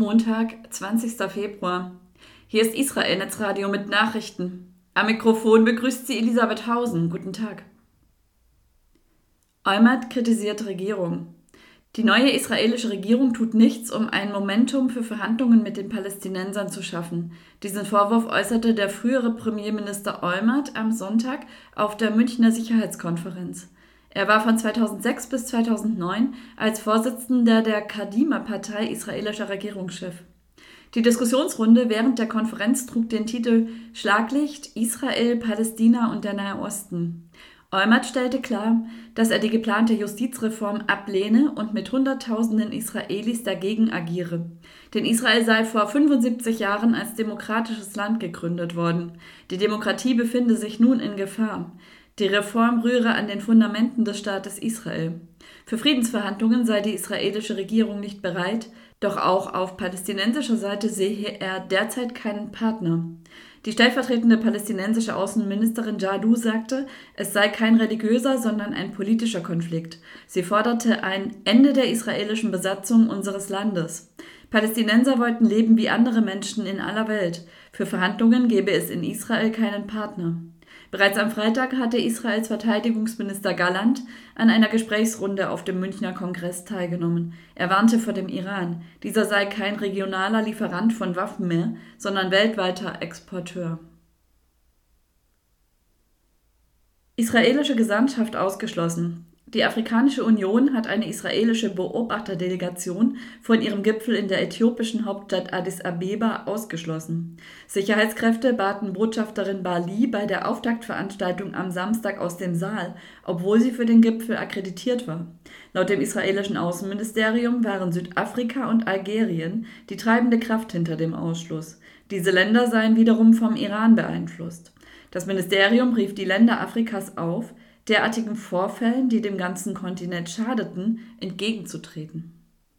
Montag, 20. Februar. Hier ist Israel Netzradio mit Nachrichten. Am Mikrofon begrüßt sie Elisabeth Hausen. Guten Tag. Olmert kritisiert Regierung. Die neue israelische Regierung tut nichts, um ein Momentum für Verhandlungen mit den Palästinensern zu schaffen. Diesen Vorwurf äußerte der frühere Premierminister Olmert am Sonntag auf der Münchner Sicherheitskonferenz. Er war von 2006 bis 2009 als Vorsitzender der Kadima-Partei israelischer Regierungschef. Die Diskussionsrunde während der Konferenz trug den Titel »Schlaglicht, Israel, Palästina und der Nahe Osten«. Olmert stellte klar, dass er die geplante Justizreform ablehne und mit Hunderttausenden Israelis dagegen agiere. Denn Israel sei vor 75 Jahren als demokratisches Land gegründet worden. Die Demokratie befinde sich nun in Gefahr. Die Reform rühre an den Fundamenten des Staates Israel. Für Friedensverhandlungen sei die israelische Regierung nicht bereit, doch auch auf palästinensischer Seite sehe er derzeit keinen Partner. Die stellvertretende palästinensische Außenministerin Jadou sagte, es sei kein religiöser, sondern ein politischer Konflikt. Sie forderte ein Ende der israelischen Besatzung unseres Landes. Palästinenser wollten leben wie andere Menschen in aller Welt. Für Verhandlungen gebe es in Israel keinen Partner. Bereits am Freitag hatte Israels Verteidigungsminister Galland an einer Gesprächsrunde auf dem Münchner Kongress teilgenommen. Er warnte vor dem Iran. Dieser sei kein regionaler Lieferant von Waffen mehr, sondern weltweiter Exporteur. Israelische Gesandtschaft ausgeschlossen. Die Afrikanische Union hat eine israelische Beobachterdelegation von ihrem Gipfel in der äthiopischen Hauptstadt Addis Abeba ausgeschlossen. Sicherheitskräfte baten Botschafterin Barley bei der Auftaktveranstaltung am Samstag aus dem Saal, obwohl sie für den Gipfel akkreditiert war. Laut dem israelischen Außenministerium waren Südafrika und Algerien die treibende Kraft hinter dem Ausschluss. Diese Länder seien wiederum vom Iran beeinflusst. Das Ministerium rief die Länder Afrikas auf, derartigen Vorfällen, die dem ganzen Kontinent schadeten, entgegenzutreten.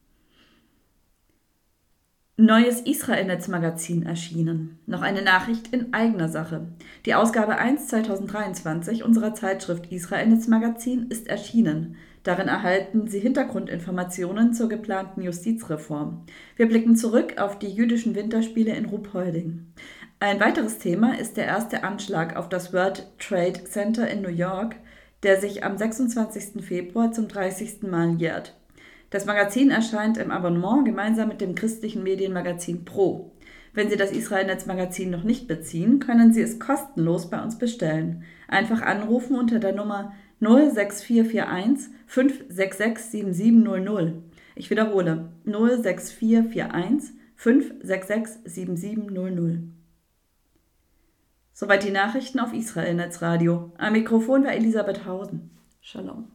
Neues Israel-Netz-Magazin erschienen. Noch eine Nachricht in eigener Sache. Die Ausgabe 1 2023 unserer Zeitschrift Israel-Netz-Magazin ist erschienen. Darin erhalten Sie Hintergrundinformationen zur geplanten Justizreform. Wir blicken zurück auf die jüdischen Winterspiele in Ruhpolding. Ein weiteres Thema ist der erste Anschlag auf das World Trade Center in New York, der sich am 26. Februar zum 30. Mal jährt. Das Magazin erscheint im Abonnement gemeinsam mit dem christlichen Medienmagazin Pro. Wenn Sie das Israel-Netz-Magazin noch nicht beziehen, können Sie es kostenlos bei uns bestellen. Einfach anrufen unter der Nummer 06441 566 7700. Ich wiederhole 06441 566 7700. Soweit die Nachrichten auf Israel Netzradio. Am Mikrofon war Elisabeth Hausen. Shalom.